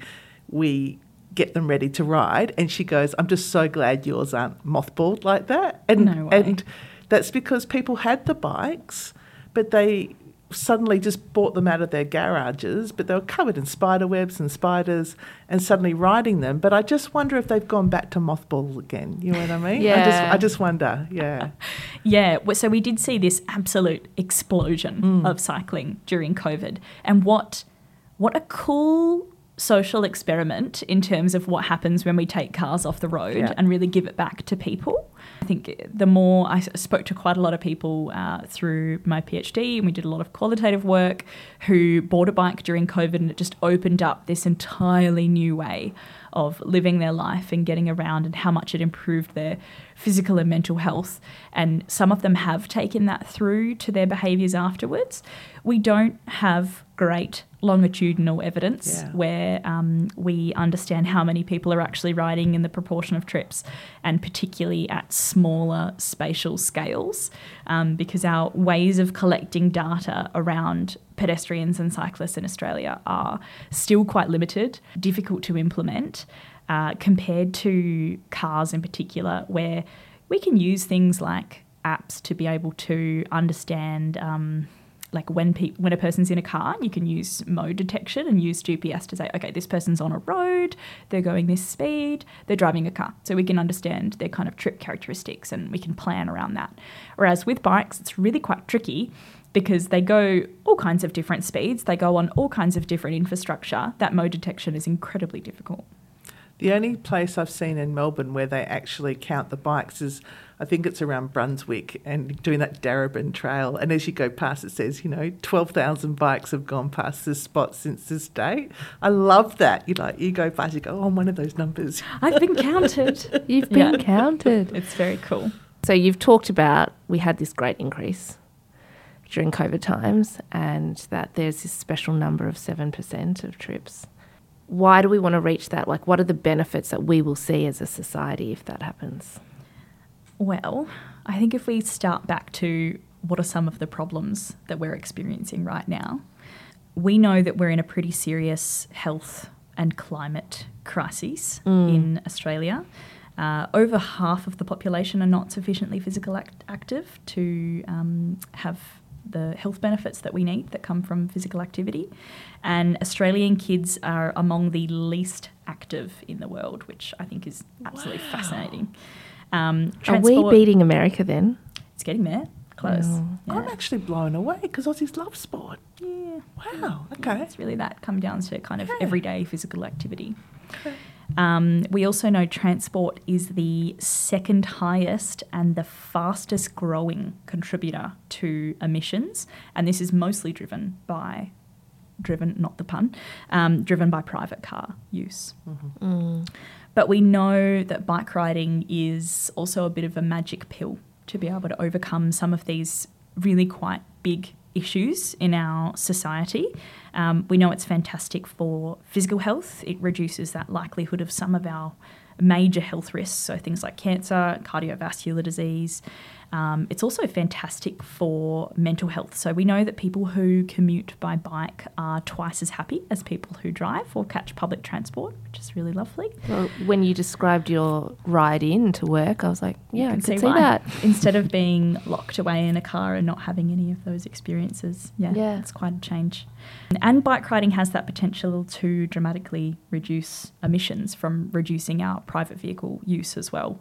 Speaker 3: we get them ready to ride. And she goes, I'm just so glad yours aren't mothballed like that. And,
Speaker 2: No way.
Speaker 3: and that's because people had the bikes, but they suddenly just bought them out of their garages, but they were covered in spider webs and spiders and suddenly riding them. But I just wonder if they've gone back to mothballs again. You know what I mean?
Speaker 1: Yeah.
Speaker 3: I just, I just wonder, yeah.
Speaker 2: Yeah, well, so we did see this absolute explosion
Speaker 3: Mm.
Speaker 2: of cycling during COVID. And what what a cool social experiment in terms of what happens when we take cars off the road
Speaker 3: Yeah.
Speaker 2: and really give it back to people. I think the more I spoke to quite a lot of people uh, through my PhD, and we did a lot of qualitative work, who bought a bike during COVID, and it just opened up this entirely new way of living their life and getting around, and how much it improved their physical and mental health. And some of them have taken that through to their behaviours afterwards. We don't have great longitudinal evidence
Speaker 3: Yeah.
Speaker 2: where um, we understand how many people are actually riding in the proportion of trips, and particularly at smaller spatial scales, um, because our ways of collecting data around pedestrians and cyclists in Australia are still quite limited, difficult to implement, uh, compared to cars in particular, where we can use things like apps to be able to understand um, like when pe- when a person's in a car, you can use mode detection and use G P S to say, okay, this person's on a road, they're going this speed, they're driving a car. So we can understand their kind of trip characteristics and we can plan around that. Whereas with bikes, it's really quite tricky because they go all kinds of different speeds, they go on all kinds of different infrastructure. That mode detection is incredibly difficult.
Speaker 3: The only place I've seen in Melbourne where they actually count the bikes is, I think it's around Brunswick, and doing that Darebin Trail. And as you go past, it says, you know, twelve thousand bikes have gone past this spot since this date. I love that. You like, you go past, you go, oh, I'm one of those numbers.
Speaker 2: I've been counted.
Speaker 1: You've been
Speaker 2: Yeah.
Speaker 1: counted.
Speaker 2: It's very cool.
Speaker 1: So you've talked about we had this great increase during COVID times, and that there's this special number of seven percent of trips. Why do we want to reach that? Like, what are the benefits that we will see as a society if that happens?
Speaker 2: Well, I think if we start back to what are some of the problems that we're experiencing right now, we know that we're in a pretty serious health and climate crises
Speaker 1: Mm.
Speaker 2: in Australia. Uh, over half of the population are not sufficiently physical act- active to um, have the health benefits that we need that come from physical activity. And Australian kids are among the least active in the world, which I think is absolutely
Speaker 3: Wow.
Speaker 2: fascinating. Um,
Speaker 1: Are we
Speaker 2: transport-
Speaker 1: beating America then?
Speaker 2: It's getting there. Close.
Speaker 1: Oh.
Speaker 2: Yeah.
Speaker 3: I'm actually blown away because Aussies love sport.
Speaker 2: Yeah.
Speaker 3: Wow. Okay.
Speaker 2: It's really that come down to kind of
Speaker 3: Yeah.
Speaker 2: everyday physical activity.
Speaker 3: Okay.
Speaker 2: Um, we also know transport is the second highest and the fastest growing contributor to emissions, and this is mostly driven by, driven, not the pun, um, driven by private car use.
Speaker 1: Mm.
Speaker 2: But we know that bike riding is also a bit of a magic pill to be able to overcome some of these really quite big issues in our society. Um, we know it's fantastic for physical health. It reduces that likelihood of some of our major health risks, so things like cancer, cardiovascular disease. Um, it's also fantastic for mental health. So we know that people who commute by bike are twice as happy as people who drive or catch public transport, which is really lovely.
Speaker 1: Well, when you described your ride in to work, I was like, yeah, I
Speaker 2: can
Speaker 1: could see,
Speaker 2: why.
Speaker 1: that.
Speaker 2: Instead of being locked away in a car and not having any of those experiences. Yeah,
Speaker 1: Yeah.
Speaker 2: it's quite a change. And bike riding has that potential to dramatically reduce emissions from reducing our private vehicle use as well.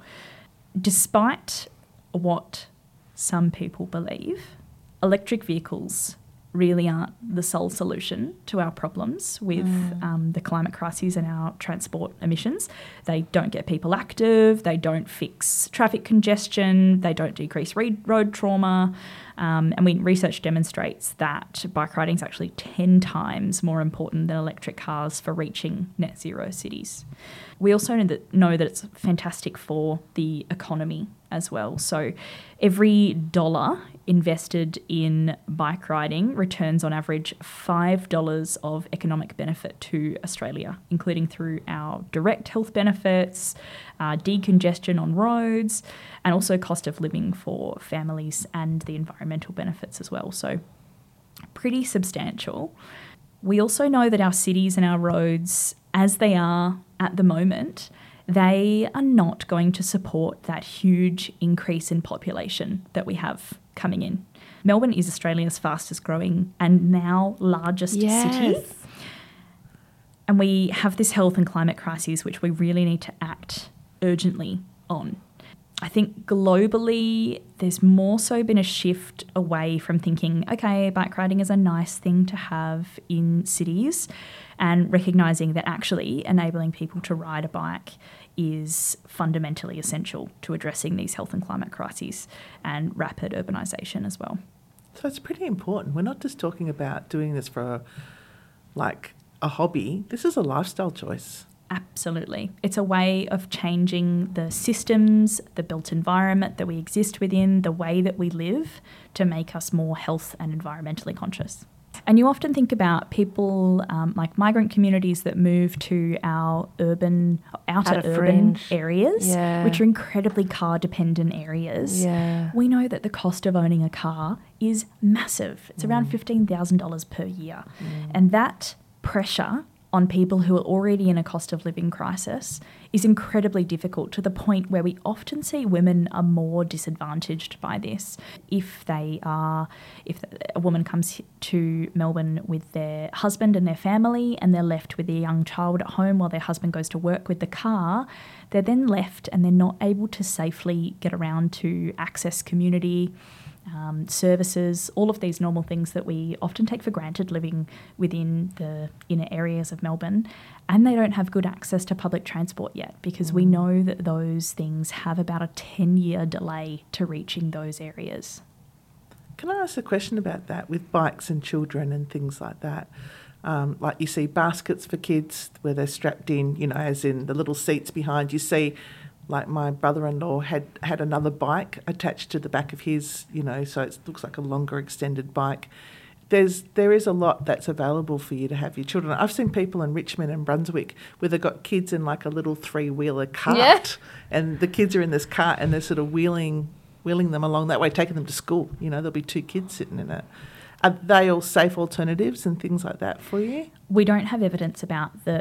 Speaker 2: Despite what some people believe, electric vehicles really aren't the sole solution to our problems with
Speaker 1: Mm.
Speaker 2: um, the climate crises and our transport emissions. They don't get people active, they don't fix traffic congestion, they don't decrease re- road trauma, um, and we, research demonstrates that bike riding is actually ten times more important than electric cars for reaching net zero cities. We also know that, know that it's fantastic for the economy as well. So every dollar invested in bike riding returns on average five dollars of economic benefit to Australia, including through our direct health benefits, uh, decongestion on roads, and also cost of living for families and the environmental benefits as well. So pretty substantial. We also know that our cities and our roads, as they are at the moment, they are not going to support that huge increase in population that we have coming in. Melbourne is Australia's fastest growing and now largest
Speaker 1: Yes.
Speaker 2: city. And we have this health and climate crisis, which we really need to act urgently on. I think globally, there's more so been a shift away from thinking, okay, bike riding is a nice thing to have in cities, and recognising that actually enabling people to ride a bike is fundamentally essential to addressing these health and climate crises and rapid urbanisation as well.
Speaker 3: So it's pretty important. We're not just talking about doing this for like a hobby. This is a lifestyle choice.
Speaker 2: Absolutely. It's a way of changing the systems, the built environment that we exist within, the way that we live to make us more health and environmentally conscious. And you often think about people um, like migrant communities that move to our urban, outer
Speaker 1: Outer
Speaker 2: urban
Speaker 1: fringe.
Speaker 2: areas,
Speaker 1: Yeah.
Speaker 2: which are incredibly car dependent areas.
Speaker 1: Yeah.
Speaker 2: We know that the cost of owning a car is massive. It's around fifteen thousand dollars per year. And that pressure on people who are already in a cost of living crisis is incredibly difficult, to the point where we often see women are more disadvantaged by this. If they are, if a woman comes to Melbourne with their husband and their family and they're left with a young child at home while their husband goes to work with the car, they're then left and they're not able to safely get around to access community Um, services, all of these normal things that we often take for granted living within the inner areas of Melbourne, and they don't have good access to public transport yet, because we know that those things have about a ten-year delay to reaching those areas.
Speaker 3: Can I ask a question about that with bikes and children and things like that? Um, like you see baskets for kids where they're strapped in, you know, as in the little seats behind. You see, like my brother-in-law had, had another bike attached to the back of his, you know, so it looks like a longer extended bike. There's there is a lot that's available for you to have your children. I've seen people in Richmond and Brunswick where they've got kids in like a little three-wheeler cart,
Speaker 1: Yeah.
Speaker 3: and the kids are in this cart and they're sort of wheeling wheeling them along that way, taking them to school. You know, there'll be two kids sitting in it. Are they all safe alternatives and things like that for you?
Speaker 2: We don't have evidence about the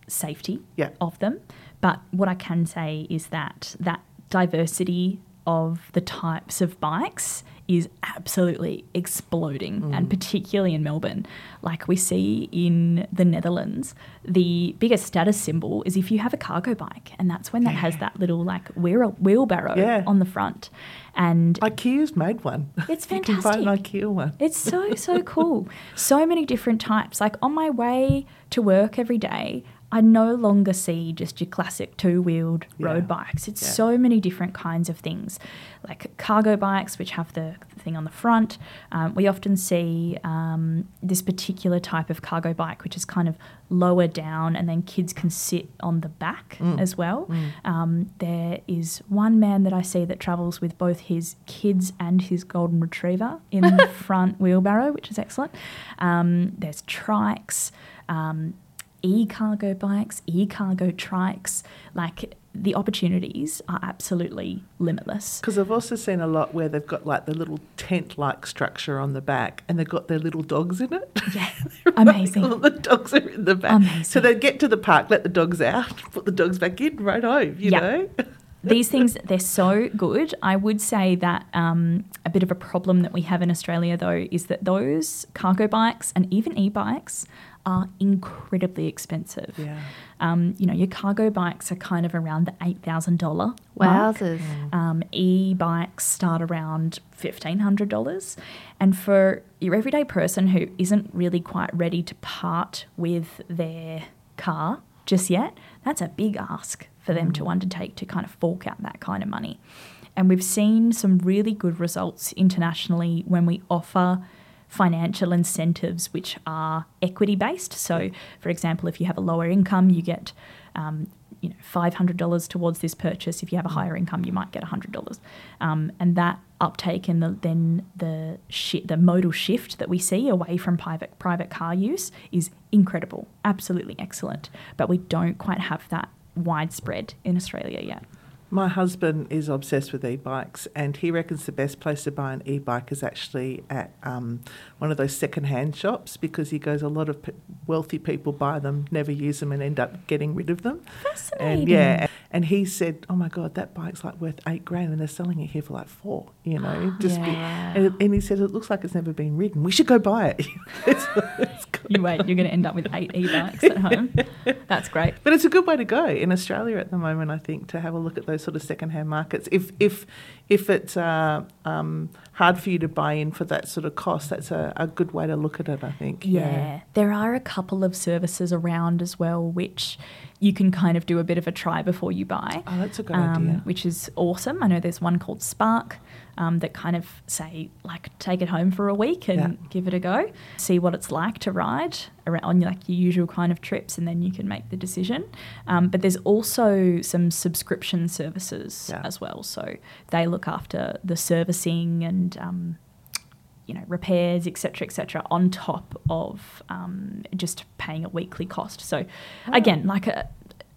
Speaker 2: safety
Speaker 3: Yeah.
Speaker 2: of them. But what I can say is that that diversity of the types of bikes is absolutely exploding,
Speaker 3: Mm.
Speaker 2: and particularly in Melbourne. Like we see in the Netherlands, the biggest status symbol is if you have a cargo bike, and that's when that has that little like wheel, wheelbarrow
Speaker 3: Yeah.
Speaker 2: on the front. And
Speaker 3: IKEA's made one.
Speaker 2: It's
Speaker 3: You can buy an
Speaker 2: fantastic.
Speaker 3: IKEA one.
Speaker 2: it's so, so cool. So many different types. Like on my way to work every day, I no longer see just your classic two-wheeled
Speaker 3: Yeah.
Speaker 2: road bikes. It's
Speaker 3: Yeah.
Speaker 2: so many different kinds of things, like cargo bikes, which have the thing on the front. Um, we often see um, this particular type of cargo bike, which is kind of lower down, and then kids can sit on the back
Speaker 3: Mm.
Speaker 2: as well. Um, there is one man that I see that travels with both his kids and his golden retriever in the front wheelbarrow, which is excellent. Um, there's trikes. Um, e-cargo bikes, e-cargo trikes, like the opportunities are absolutely limitless.
Speaker 3: Because I've also seen a lot where they've got like the little tent-like structure on the back, and they've got their little dogs in it.
Speaker 2: Yeah,
Speaker 3: Right,
Speaker 2: amazing.
Speaker 3: all the dogs are in the back.
Speaker 2: Amazing.
Speaker 3: So they get to the park, let the dogs out, put the dogs back in, right home, you
Speaker 2: Yeah.
Speaker 3: know?
Speaker 2: These things, they're so good. I would say that um, a bit of a problem that we have in Australia, though, is that those cargo bikes and even e-bikes are incredibly expensive.
Speaker 3: Yeah.
Speaker 2: Um, you know, your cargo bikes are kind of around the eight thousand dollars mark.
Speaker 1: Wowzers.
Speaker 2: Um, e-bikes start around fifteen hundred dollars. And for your everyday person who isn't really quite ready to part with their car just yet, that's a big ask for them to undertake, to kind of fork out that kind of money. And we've seen some really good results internationally when we offer financial incentives which are equity based. So, for example, if you have a lower income, you get um, you know five hundred dollars towards this purchase. If you have a higher income, you might get one hundred dollars. Um, and that uptake and the, then the shi- the modal shift that we see away from private private car use is incredible, absolutely excellent. But we don't quite have that widespread in Australia yet.
Speaker 3: My husband is obsessed with e-bikes, and he reckons the best place to buy an e-bike is actually at um, one of those second-hand shops, because he goes, a lot of p- wealthy people buy them, never use them, and end up getting rid of them.
Speaker 2: Fascinating.
Speaker 3: And yeah, and he said, "Oh my God, that bike's like worth eight grand, and they're selling it here for like four." You know, just be,
Speaker 1: Yeah.
Speaker 3: and, and he said it looks like it's never been ridden. We should go buy it. it's, it's
Speaker 2: You wait, you're going to end up with eight e-bikes at home. That's great.
Speaker 3: But it's a good way to go in Australia at the moment, I think, to have a look at those sort of second-hand markets. If if if it's uh, um, hard for you to buy in for that sort of cost, that's a, a good way to look at it, I think.
Speaker 2: Yeah. There are a couple of services around as well which you can kind of do a bit of a try before you buy.
Speaker 3: Oh, that's a good
Speaker 2: um,
Speaker 3: idea.
Speaker 2: Which is awesome. I know there's one called Spark um, that kind of say, like, take it home for a week and
Speaker 3: Yeah.
Speaker 2: give it a go, see what it's like to ride around on like your usual kind of trips, and then you can make the decision. Um, but there's also some subscription services
Speaker 3: Yeah.
Speaker 2: as well. So they look after the servicing and um, you know, repairs, et cetera, et cetera, on top of um, just paying a weekly cost. So again, like a,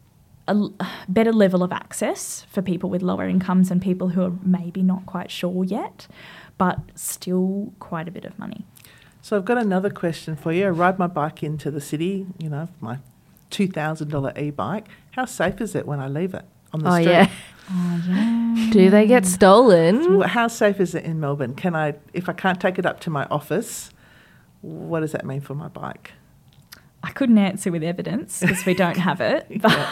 Speaker 2: a l- better level of access for people with lower incomes and people who are maybe not quite sure yet, but still quite a bit of money.
Speaker 3: So I've got another question for you. I ride my bike into the city, you know, my two thousand dollars e-bike. How safe is it when I leave it on the
Speaker 1: Oh,
Speaker 3: street?
Speaker 1: yeah.
Speaker 2: Oh, yeah.
Speaker 1: Do they get stolen?
Speaker 3: So how safe is it in Melbourne? Can I, if I can't take it up to my office, what does that mean for my bike?
Speaker 2: I couldn't answer with evidence because we don't have it.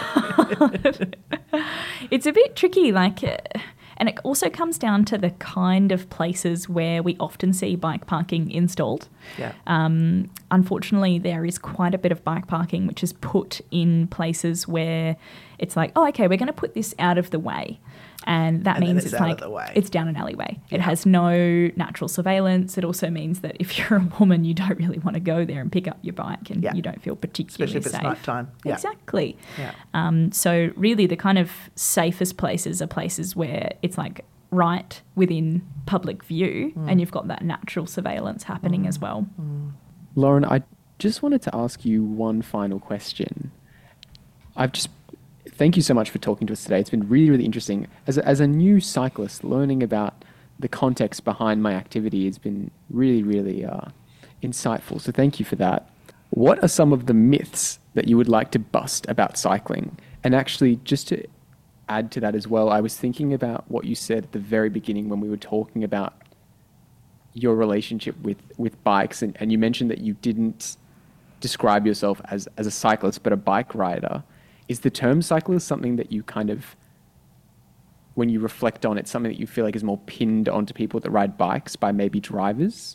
Speaker 2: But it's a bit tricky, like, uh, and it also comes down to the kind of places where we often see bike parking installed.
Speaker 3: Yeah.
Speaker 2: Um, unfortunately, there is quite a bit of bike parking which is put in places where it's like, oh, okay, we're going to put this out of the way. And that
Speaker 3: And then
Speaker 2: means
Speaker 3: it's
Speaker 2: it's,
Speaker 3: out of
Speaker 2: like
Speaker 3: the way.
Speaker 2: it's down an alleyway. It
Speaker 3: Yeah.
Speaker 2: has no natural surveillance. It also means that if you're a woman, you don't really want to go there and pick up your bike, and
Speaker 3: Yeah.
Speaker 2: you don't feel particularly
Speaker 3: Especially if it's
Speaker 2: safe.
Speaker 3: night time. Yeah.
Speaker 2: Exactly.
Speaker 3: Yeah.
Speaker 2: Um, so really, the kind of safest places are places where it's like right within public view,
Speaker 3: Mm.
Speaker 2: and you've got that natural surveillance happening as well.
Speaker 4: Lauren, I just wanted to ask you one final question. I've just thank you so much for talking to us today. It's been really, really interesting. As a, as a new cyclist, learning about the context behind my activity has been really, really uh, insightful. So thank you for that. What are some of the myths that you would like to bust about cycling. And actually, just to add to that as well, I was thinking about what you said at the very beginning when we were talking about your relationship with, with bikes, and, and you mentioned that you didn't describe yourself as, as a cyclist, but a bike rider. Is the term cyclist something that you kind of, when you reflect on it, something that you feel like is more pinned onto people that ride bikes by maybe drivers?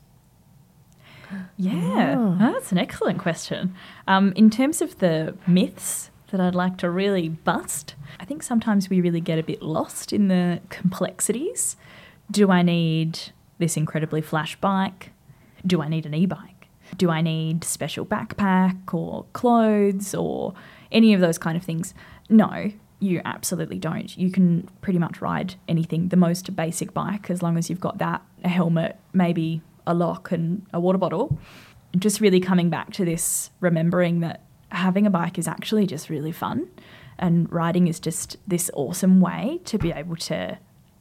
Speaker 2: Yeah,
Speaker 1: Oh.
Speaker 2: that's an excellent question. Um, in terms of the myths that I'd like to really bust, I think sometimes we really get a bit lost in the complexities. Do I need this incredibly flash bike? Do I need an e-bike? Do I need special backpack or clothes or any of those kind of things? No, you absolutely don't. You can pretty much ride anything, the most basic bike, as long as you've got that, a helmet, maybe a lock and a water bottle. Just really coming back to this, remembering that having a bike is actually just really fun, and riding is just this awesome way to be able to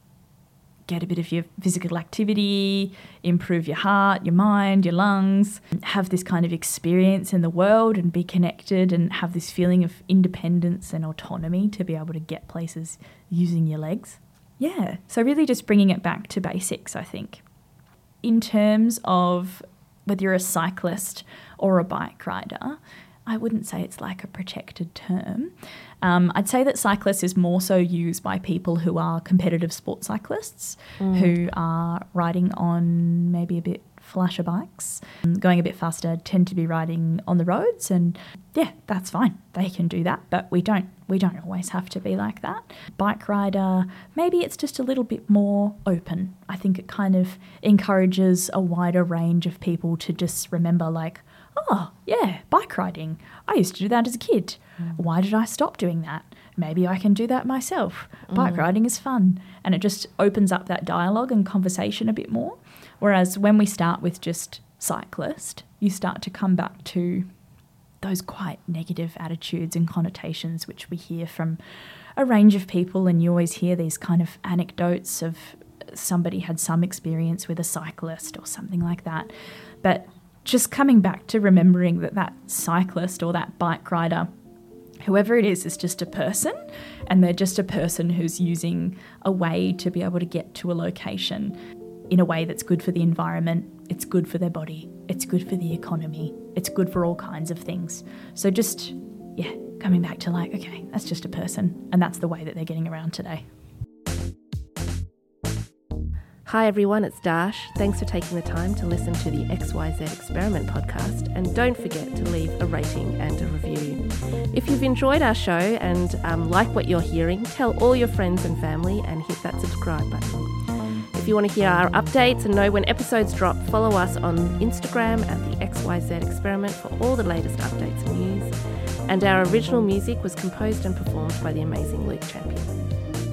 Speaker 2: get a bit of your physical activity, improve your heart, your mind, your lungs, have this kind of experience in the world and be connected and have this feeling of independence and autonomy to be able to get places using your legs. Yeah, so really just bringing it back to basics, I think. In terms of whether you're a cyclist or a bike rider, I wouldn't say it's like a protected term. Um, I'd say that cyclist is more so used by people who are competitive sport cyclists, mm. who are riding on maybe a bit flasher bikes, going a bit faster, tend to be riding on the roads, and yeah, that's fine. They can do that, but we don't we don't always have to be like that. Bike rider, maybe it's just a little bit more open. I think it kind of encourages a wider range of people to just remember, like, oh, yeah, bike riding. I used to do that as a kid. Mm. Why did I stop doing that? Maybe I can do that myself. Bike mm. riding is fun. And it just opens up that dialogue and conversation a bit more. Whereas when we start with just cyclist, you start to come back to those quite negative attitudes and connotations which we hear from a range of people, and you always hear these kind of anecdotes of somebody had some experience with a cyclist or something like that. But just coming back to remembering that that cyclist or that bike rider, whoever it is, is just a person, and they're just a person who's using a way to be able to get to a location in a way that's good for the environment, it's good for their body, it's good for the economy, it's good for all kinds of things. So just, yeah, coming back to like, okay, that's just a person, and that's the way that they're getting around today.
Speaker 1: Hi everyone, it's Dash. Thanks for taking the time to listen to the X Y Z Experiment podcast, and don't forget to leave a rating and a review. If you've enjoyed our show and um, like what you're hearing, tell all your friends and family and hit that subscribe button. If you want to hear our updates and know when episodes drop, follow us on Instagram at the X Y Z Experiment for all the latest updates and news. And our original music was composed and performed by the amazing Luke Champion.